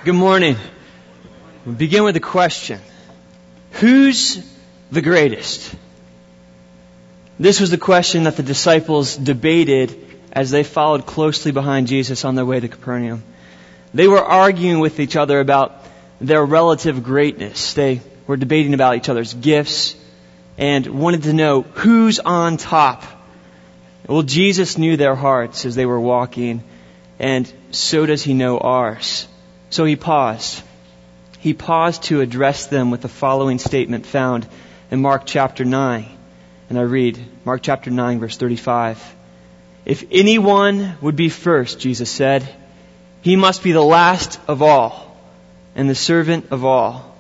Good morning. We'll begin with a question. Who's the greatest? This was the question that the disciples debated as they followed closely behind Jesus on their way to Capernaum. They were arguing with each other about their relative greatness. They were debating about each other's gifts and wanted to know who's on top. Well, Jesus knew their hearts as they were walking, and so does He know ours. So He paused. He paused to address them with the following statement found in Mark chapter 9. And I read Mark chapter 9, verse 35. If anyone would be first, Jesus said, he must be the last of all and the servant of all.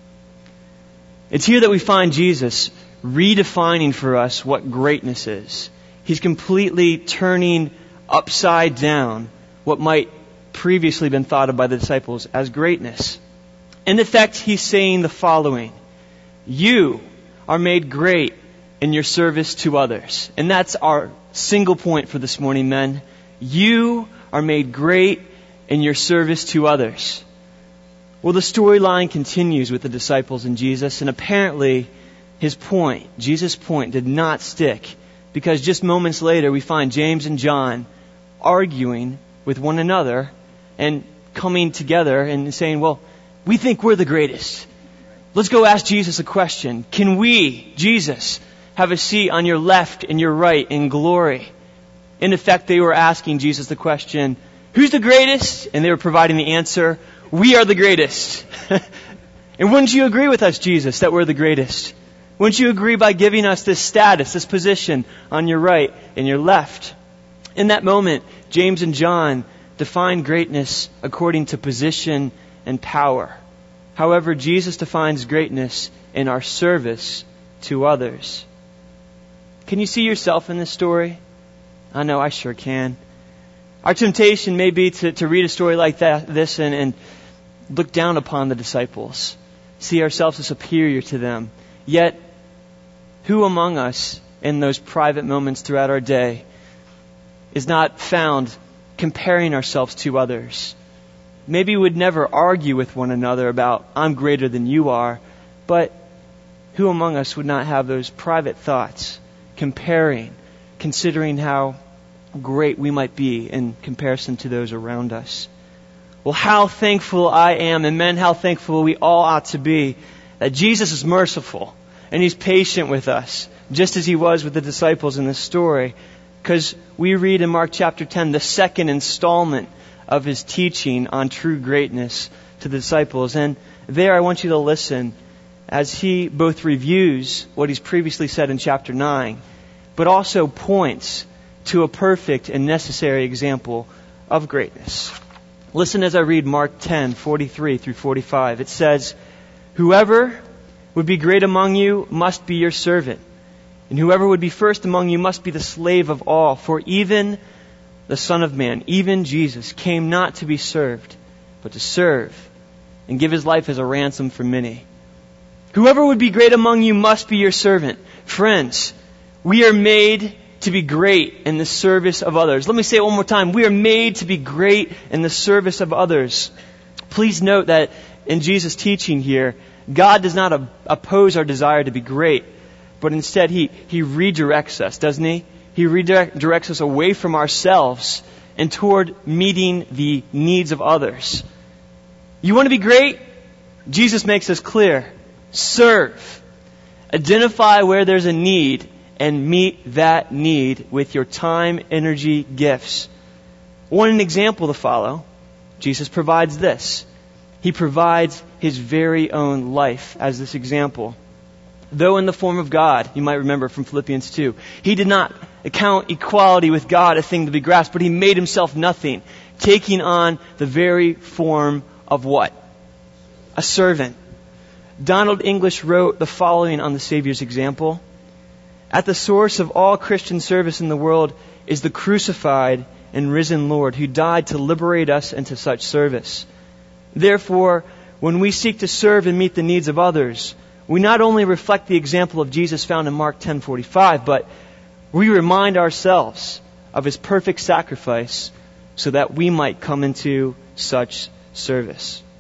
It's here that we find Jesus redefining for us what greatness is. He's completely turning upside down what might previously been thought of by the disciples as greatness. In effect, He's saying the following. You are made great in your service to others. And that's our single point for this morning, men. You are made great in your service to others. Well, the storyline continues with the disciples and Jesus, and apparently Jesus' point did not stick, because just moments later we find James and John arguing with one another and coming together and saying, well, we think we're the greatest. Let's go ask Jesus a question. Can we, Jesus, have a seat on your left and your right in glory? In effect, they were asking Jesus the question, who's the greatest? And they were providing the answer, we are the greatest. And wouldn't you agree with us, Jesus, that we're the greatest? Wouldn't you agree by giving us this status, this position on your right and your left? In that moment, James and John define greatness according to position and power. However, Jesus defines greatness in our service to others. Can you see yourself in this story? I know I sure can. Our temptation may be to read a story like this and look down upon the disciples, see ourselves as superior to them. Yet, who among us in those private moments throughout our day is not found comparing ourselves to others? Maybe we would never argue with one another about, I'm greater than you are, but who among us would not have those private thoughts, comparing, considering how great we might be in comparison to those around us? Well, how thankful I am, and men, how thankful we all ought to be, that Jesus is merciful and He's patient with us, just as He was with the disciples in this story. Because we read in Mark chapter 10, the second installment of His teaching on true greatness to the disciples. And there I want you to listen as He both reviews what He's previously said in chapter 9, but also points to a perfect and necessary example of greatness. Listen as I read Mark 10, 43 through 45. It says, whoever would be great among you must be your servant. And whoever would be first among you must be the slave of all. For even the Son of Man, even Jesus, came not to be served, but to serve and give His life as a ransom for many. Whoever would be great among you must be your servant. Friends, we are made to be great in the service of others. Let me say it one more time. We are made to be great in the service of others. Please note that in Jesus' teaching here, God does not oppose our desire to be great, but instead He redirects us, doesn't He? He redirects us away from ourselves and toward meeting the needs of others. You want to be great? Jesus makes this clear. Serve. Identify where there's a need and meet that need with your time, energy, gifts. Want an example to follow? Jesus provides this. He provides His very own life as this example. Though in the form of God, you might remember from Philippians 2, He did not account equality with God a thing to be grasped, but He made Himself nothing, taking on the very form of what? A servant. Donald English wrote the following on the Savior's example. At the source of all Christian service in the world is the crucified and risen Lord who died to liberate us into such service. Therefore, when we seek to serve and meet the needs of others, we not only reflect the example of Jesus found in Mark 10:45, but we remind ourselves of His perfect sacrifice so that we might come into such service.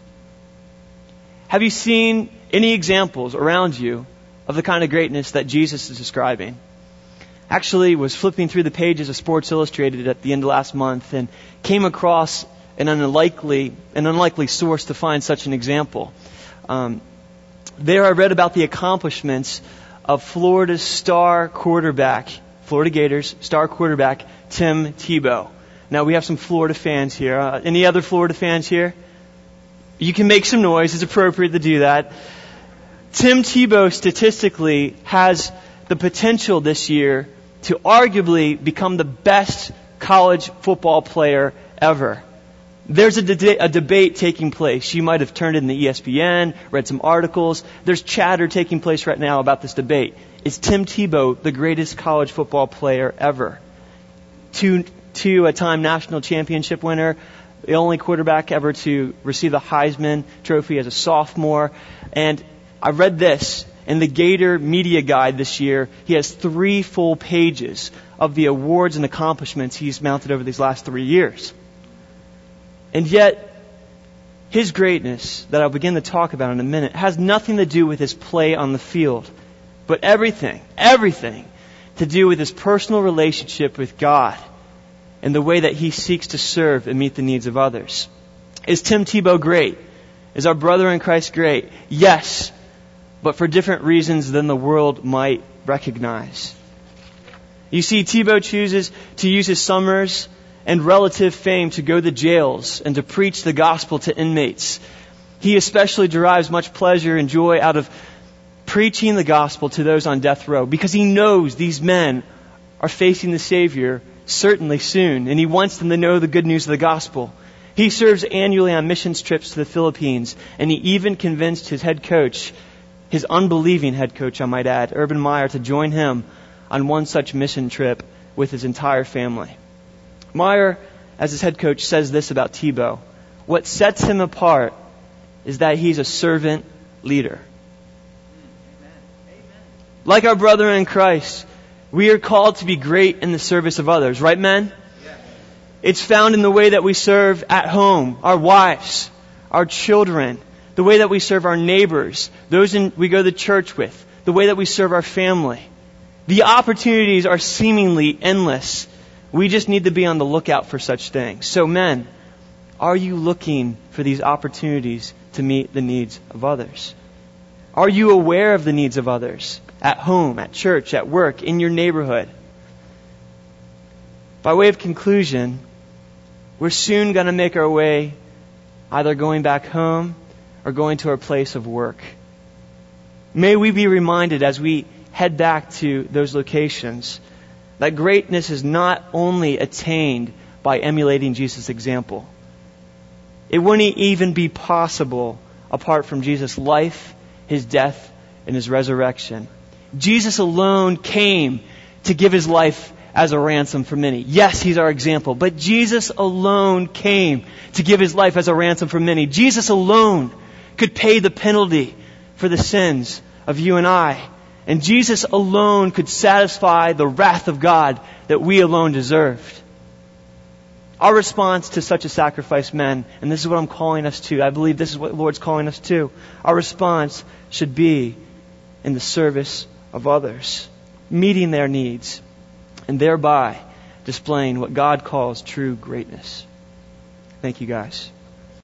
have you seen any examples around you of the kind of greatness that Jesus is describing? Actually, was flipping through the pages of Sports Illustrated at the end of last month and came across an unlikely source to find such an example. There I read about the accomplishments of Florida's star quarterback, Florida Gators star quarterback, Tim Tebow. Now, we have some Florida fans here. Any other Florida fans here? You can make some noise. It's appropriate to do that. Tim Tebow statistically has the potential this year to arguably become the best college football player ever. There's a debate taking place. You might have turned in the ESPN, read some articles. There's chatter taking place right now about this debate. Is Tim Tebow the greatest college football player ever? Two-time national championship winner, the only quarterback ever to receive the Heisman Trophy as a sophomore. And I read this in the Gator Media Guide this year. He has 3 full pages of the awards and accomplishments he's mounted over these last 3 years. And yet, his greatness, that I'll begin to talk about in a minute, has nothing to do with his play on the field, but everything to do with his personal relationship with God and the way that he seeks to serve and meet the needs of others. Is Tim Tebow great? Is our brother in Christ great? Yes, but for different reasons than the world might recognize. You see, Tebow chooses to use his summers and relative fame to go to jails and to preach the gospel to inmates. He especially derives much pleasure and joy out of preaching the gospel to those on death row because he knows these men are facing the Savior certainly soon, and he wants them to know the good news of the gospel. He serves annually on missions trips to the Philippines, and he even convinced his head coach, his unbelieving head coach, I might add, Urban Meyer, to join him on one such mission trip with his entire family. Meyer, as his head coach, says this about Tebow: what sets him apart is that he's a servant leader. Like our brother in Christ, we are called to be great in the service of others. Right, men? Yes. It's found in the way that we serve at home, our wives, our children, the way that we serve our neighbors, those we go to church with, the way that we serve our family. The opportunities are seemingly endless. We just need to be on the lookout for such things. So, men, are you looking for these opportunities to meet the needs of others? Are you aware of the needs of others? At home, at church, at work, in your neighborhood. By way of conclusion, we're soon going to make our way either going back home or going to our place of work. May we be reminded as we head back to those locations that greatness is not only attained by emulating Jesus' example. It wouldn't even be possible apart from Jesus' life, His death, and His resurrection. Jesus alone came to give His life as a ransom for many. Yes, He's our example, but Jesus alone came to give His life as a ransom for many. Jesus alone could pay the penalty for the sins of you and I. And Jesus alone could satisfy the wrath of God that we alone deserved. Our response to such a sacrifice, men, and this is what I'm calling us to, I believe this is what the Lord's calling us to, our response should be in the service of others, meeting their needs, and thereby displaying what God calls true greatness. Thank you, guys.